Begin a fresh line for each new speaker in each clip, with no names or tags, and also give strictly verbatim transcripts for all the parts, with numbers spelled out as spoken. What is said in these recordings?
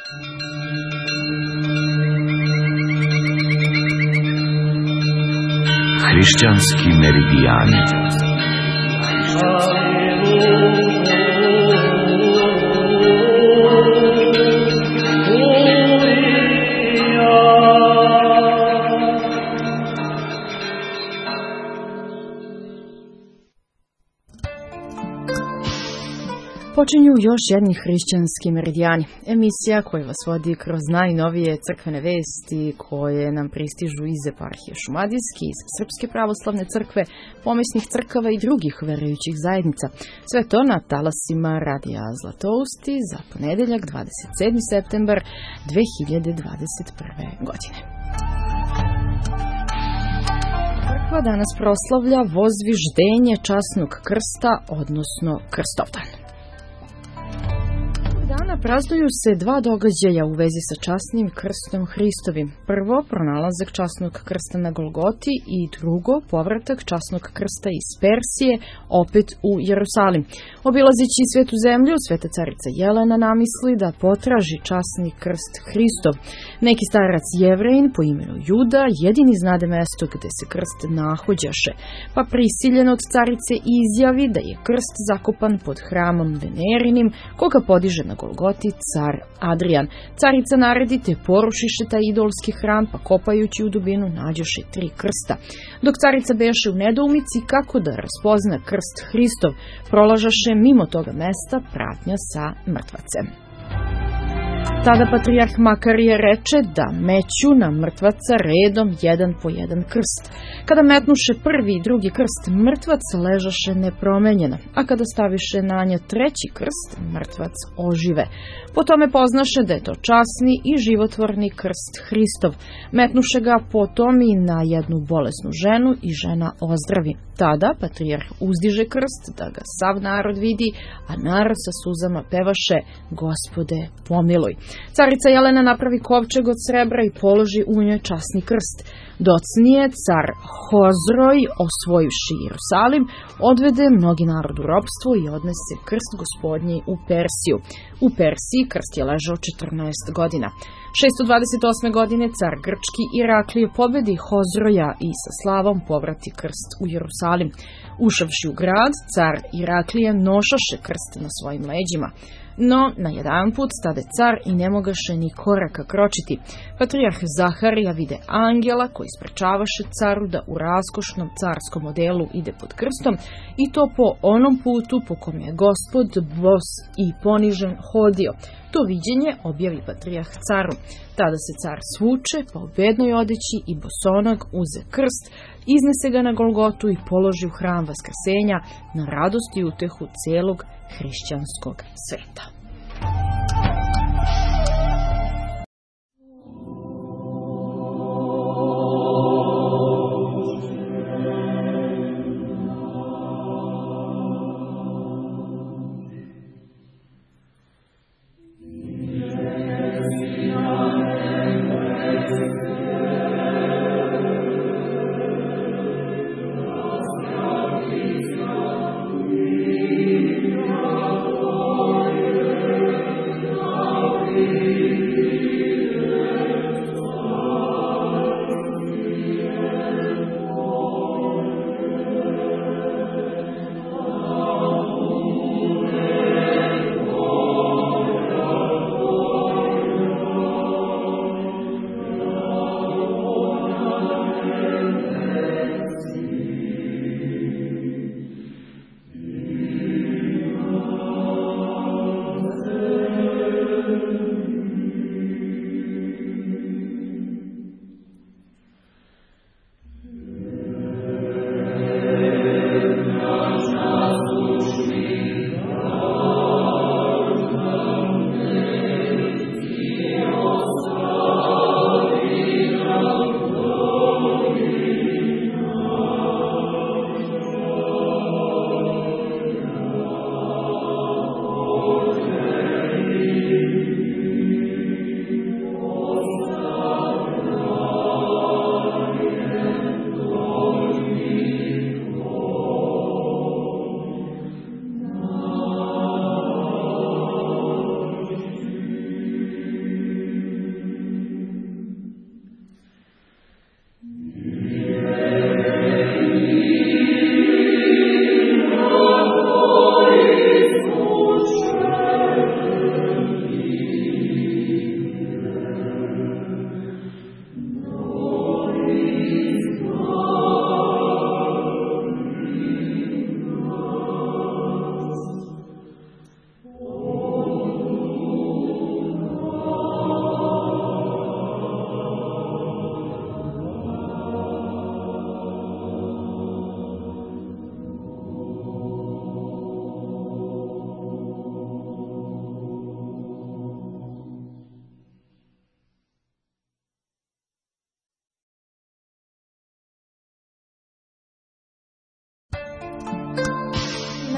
Hrišćanski meridijani.
Počinju još jedni hrišćanski meridijani, emisija koja vas vodi kroz najnovije crkvene vesti koje nam pristižu iz eparhije Šumadijske, iz Srpske pravoslavne crkve, pomesnih crkava i drugih verujućih zajednica. Sve to na talasima Radija Zlatousti za ponedeljak dvadeset sedmi septembar dve hiljade dvadeset prve. godine. Crkva danas proslavlja vozviždenje časnog krsta, odnosno Krstovdan. Dana praznuju se dva događaja u vezi sa časnim krstom Hristovim. Prvo, pronalazak časnog krsta na Golgoti i drugo, povratak časnog krsta iz Persije opet u Jerusalim. Obilazeći svetu zemlju, sveta carica Jelena namisli da potraži časni krst Hristov. Neki starac Jevrejin po imenu Juda jedini znade mesto gde se krst nahođaše, pa prisiljen od carice izjavi da je krst zakopan pod hramom Venerinim, koga podiže na Golgoti car Adrijan. Carica naredi te porušiše taj idolski hram, pa kopajući u dubinu nađoše tri krsta. Dok carica beše u nedoumici kako da raspozna krst Hristov, prolažaše mimo toga mesta pratnja sa mrtvacem. Tada patrijarh Makarije reče da meću na mrtvaca redom jedan po jedan krst. Kada metnuše prvi i drugi krst, mrtvac ležaše nepromenjeno, a kada staviše na nja treći krst, mrtvac ožive. Po tome poznaše da je to časni i životvorni krst Hristov. Metnuše ga potom i na jednu bolesnu ženu i žena ozdravi. Tada patrijarh uzdiže krst da ga sav narod vidi, a narod sa suzama pevaše Gospode pomiluj. Carica Jelena napravi kovčeg od srebra i položi u njoj časni krst. Docnije car Hozroj, osvojivši Jerusalim, odvede mnogi narod u ropstvo i odnese krst gospodnji u Persiju. U Persiji krst je ležao četrnaest godina. šesto dvadeset osme. godine car grčki Iraklije pobedi Hozroja i sa slavom povrati krst u Jerusalim. Ušavši u grad, car Iraklije nošaše krst na svojim leđima. No, na jedan put stade car i ne mogaše ni koraka kročiti. Patrijarh Zaharija vide angela koji sprečavaše caru da u raskošnom carskom odelu ide pod krstom i to po onom putu po kom je Gospod bos i ponižen hodio. To viđenje objavi patrijarh caru. Tada se car svuče pa u bednoj odeći i bosonog uze krst, iznese ga na Golgotu i položi u hram Vaskrsenja na radost i utehu celog hrišćanskog sveta.
Oh,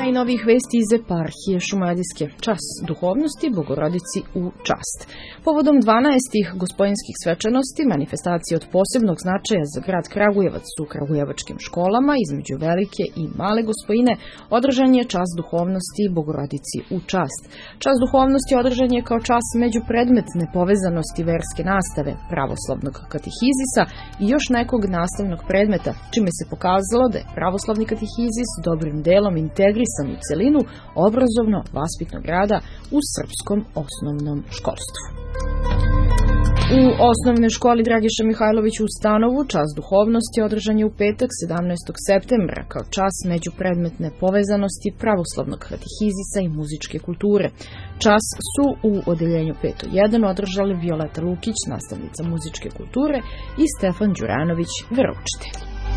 najnovijih vesti iz eparhije Šumadijske. Čas duhovnosti Bogorodici u čast. Povodom dvanaestih gospodinskih svečanosti, manifestacije od posebnog značaja za grad Kragujevac u kragujevačkim školama između Velike i Male Gospojine održan je čas duhovnosti Bogorodici u čast. Čas duhovnosti održan je kao čas međupredmetne povezanosti verske nastave, pravoslavnog katehizisa i još nekog nastavnog predmeta, čime se pokazalo da je pravoslavni katehizis dobrim delom integrisan u celinu obrazovno-vaspitnog rada u srpskom osnovnom školstvu. U osnovnoj školi Dragiša Mihajlović u Stanovu čas duhovnosti održan je u petak sedamnaestog septembra kao čas međupredmetne povezanosti pravoslavnog katehizisa i muzičke kulture. Čas su u odeljenju pet jedan održali Violeta Lukić, nastavnica muzičke kulture, i Stefan Đuranović, veroučitelj.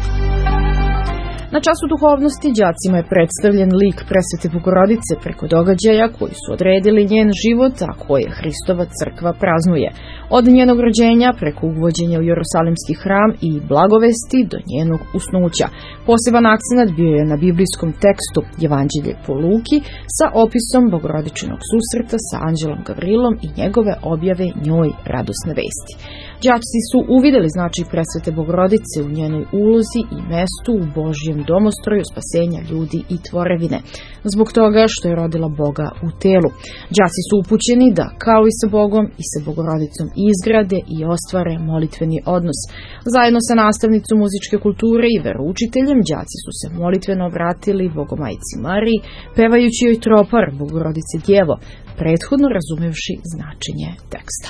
Na času duhovnosti đacima je predstavljen lik Presvete Bogorodice preko događaja koji su odredili njen život, a koje Hristova crkva praznuje. Od njenog rođenja preko uvođenja u Jerusalimski hram i blagovesti do njenog usnuća. Poseban akcenat bio je na biblijskom tekstu Evanđelje po Luki sa opisom Bogorodičinog susreta sa anđelom Gavrilom i njegove objave njoj radosne vesti. Đaci su uvideli značaj Presvete Bogorodice u njenoj ulozi i mestu u Božjem domostroju spasenja ljudi i tvorevine, zbog toga što je rodila Boga u telu. Đaci su upućeni da, kao i sa Bogom i sa Bogorodicom, izgrade i ostvare molitveni odnos. Zajedno sa nastavnicom muzičke kulture i veroučiteljem, đaci su se molitveno obratili Bogomajci Mariji, pevajući joj tropar Bogorodice Djevo, prethodno razumevši značenje teksta.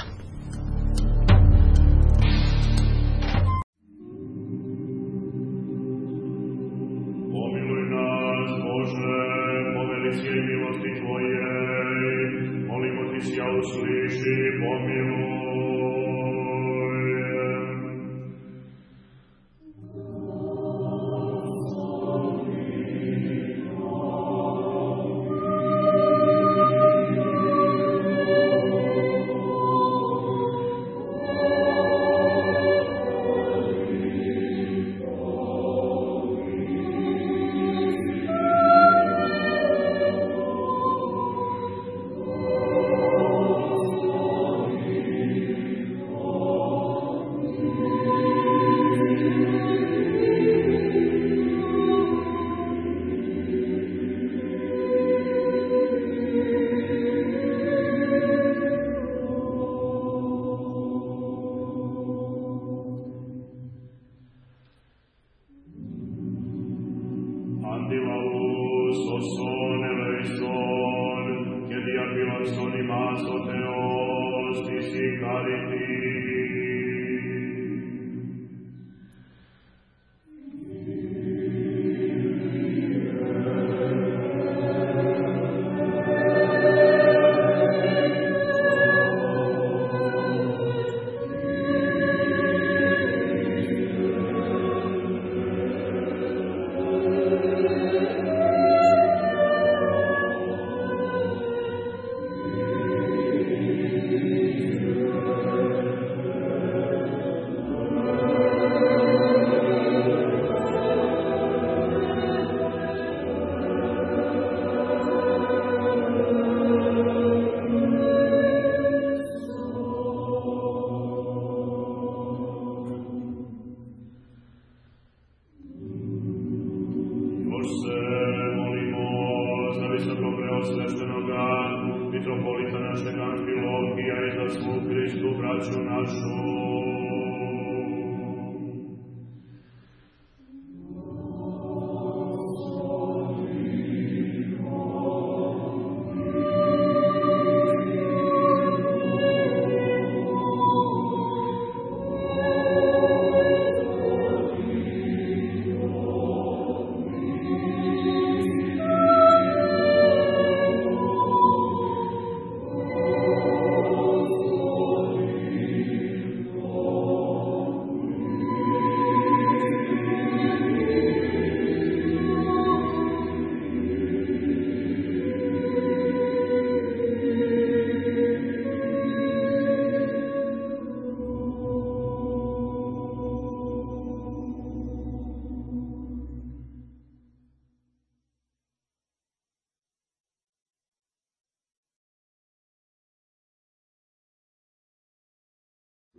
Usliši, pomiluj.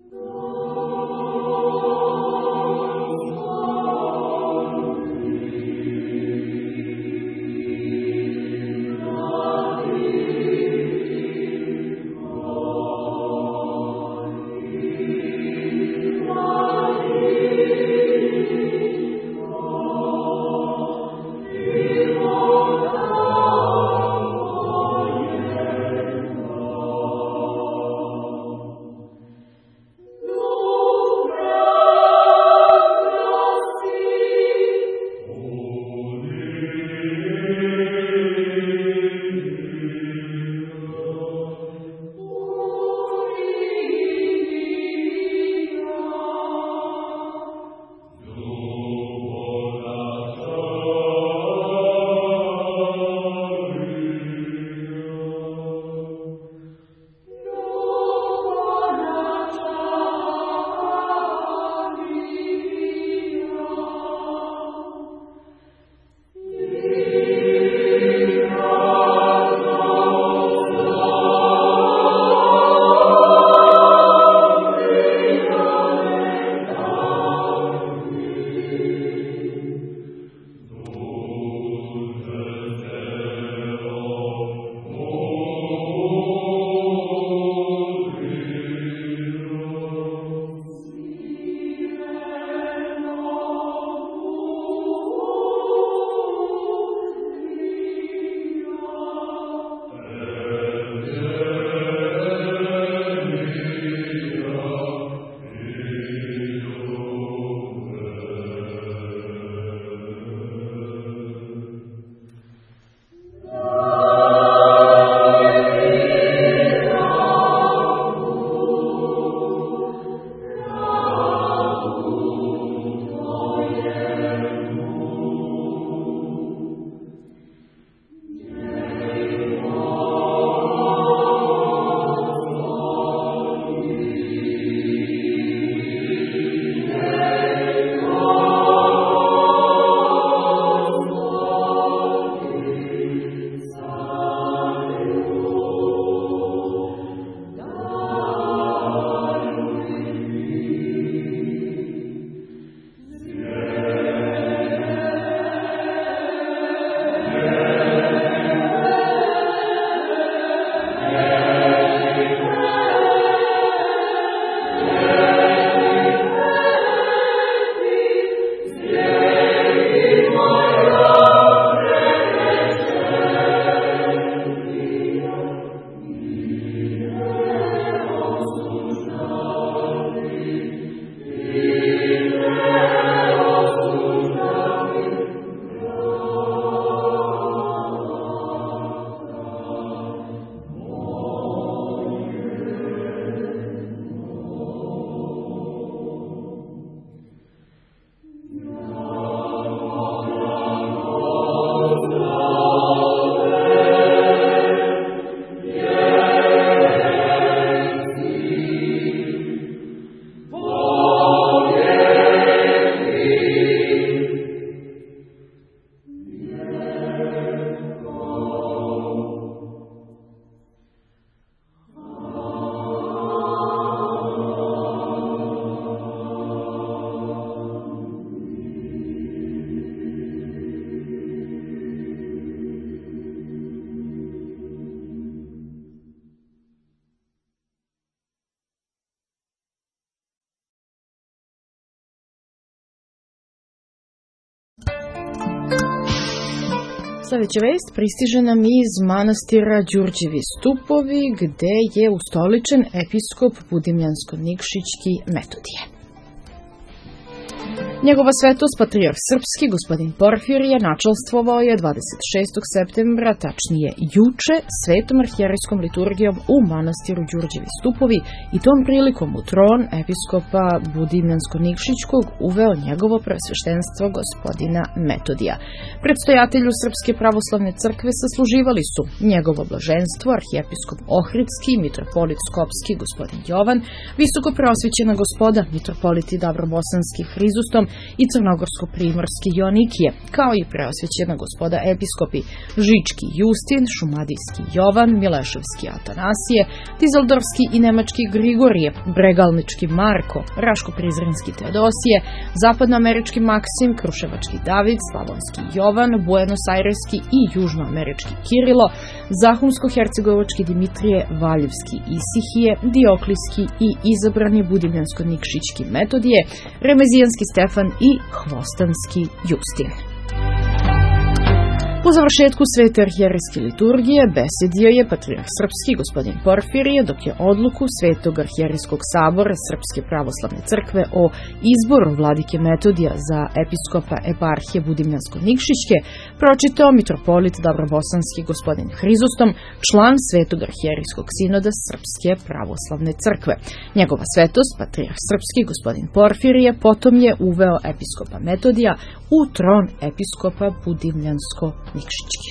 Sledeća vest pristiže nam iz manastira Đurđevi stupovi, gde je ustoličen episkop Budimljansko-Nikšićki Metodije. Njegova svetost, patrijarh srpski, gospodin Porfirije, načelstvovao je dvadeset šestog septembra, tačnije juče, svetom arhijerejskom liturgijom u manastiru Đurđevi stupovi i tom prilikom u tron episkopa Budimljansko-Nikšićkog uveo njegovo preosveštenstvo gospodina Metodija. Predstojatelju Srpske pravoslavne crkve sasluživali su njegovo blaženstvo, arhijepiskop Ohridski, mitropolit Skopski, gospodin Jovan, visoko preosvećena gospoda, mitropoliti Dabrobosanski Hrizustom, i crnogorsko-primorski Joanikije, kao i preosvećena gospoda episkopi Žički Justin, Šumadijski Jovan, Mileševski Atanasije, Dizeldorfski i nemački Grigorije, Bregalnički Marko, Raško-Prizrenski Teodosije, zapadnoamerički Maksim, Kruševački David, Slavonski Jovan, Buenos-Aireski i južnoamerički Kirilo, Zahumsko-hercegovački Dimitrije, Valjevski Isihije, Dioklijski i izabrani budivljansko-nikšićki Metodije, Remezijanski Stefan i Hvostanski Justin. Po završetku svete arhijerejske liturgije besedio je patrijarh srpski gospodin Porfirije, dok je odluku Svetog arhijerejskog sabora Srpske pravoslavne crkve o izboru vladike Metodija za episkopa eparhije Budimljansko-Nikšićke pročitao mitropolit Dabrobosanski gospodin Hrizostom, član Svetog arhijerejskog sinoda Srpske pravoslavne crkve. Njegova svetost, patrijarh srpski gospodin Porfirije, potom je uveo episkopa Metodija u tron episkopa Budimljansko-Nikšićki.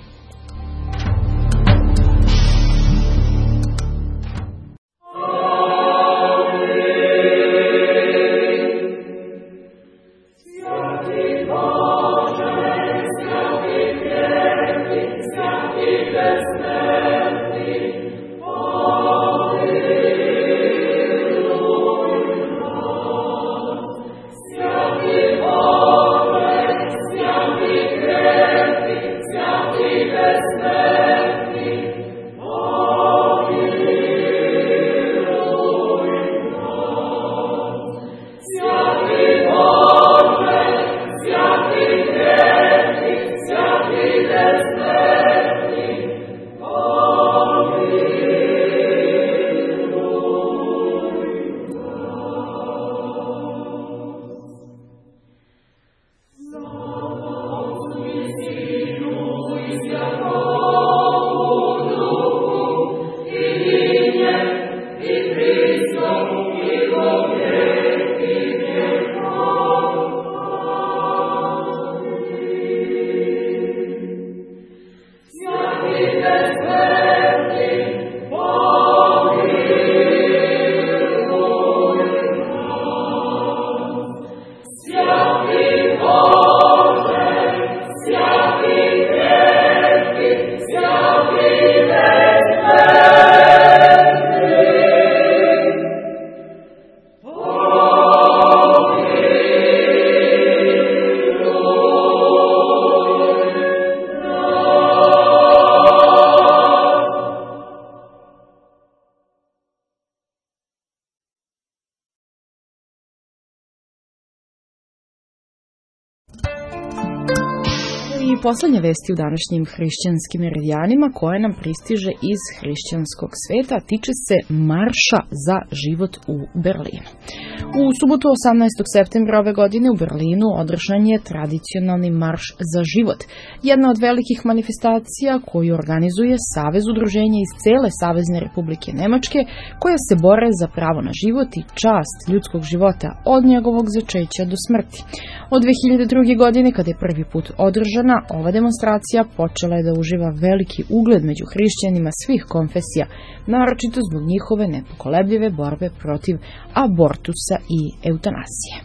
I poslednja vesti u današnjim hrišćanskim meridijanima koje nam pristiže iz hrišćanskog sveta tiče se Marša za život u Berlinu. U subotu osamnaestog septembra ove godine u Berlinu održan je tradicionalni Marš za život, jedna od velikih manifestacija koju organizuje Savez udruženja iz cele Savezne Republike Nemačke koja se bore za pravo na život i čast ljudskog života od njegovog začeća do smrti. Od dve hiljade druge. godine, kada je prvi put održana, ova demonstracija počela je da uživa veliki ugled među hrišćanima svih konfesija, naročito zbog njihove nepokolebljive borbe protiv abortusa i eutanazije.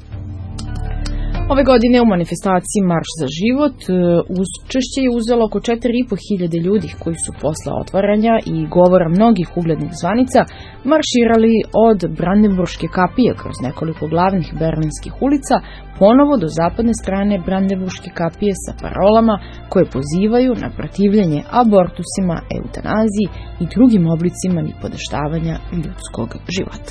Ove godine u manifestaciji Marš za život učešće je uzelo oko četiri i po hiljade ljudi koji su posle otvaranja i govora mnogih uglednih zvanica marširali od Brandenburške kapije kroz nekoliko glavnih berlinskih ulica ponovo do zapadne strane Brandenburške kapije sa parolama koje pozivaju na protivljenje abortusima, eutanaziji i drugim oblicima nipodaštavanja ljudskog života.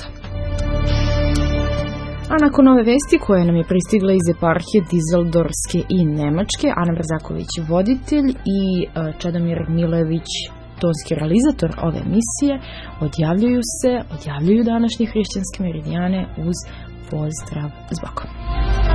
A nakon ove vesti koje nam je pristigla iz eparhije Dizeldorfske i Nemačke, Ana Brzaković voditelj i Čedomir Milević tonski realizator ove emisije odjavljuju se, odjavljuju današnje hrišćanske meridijane uz pozdrav s Bogom.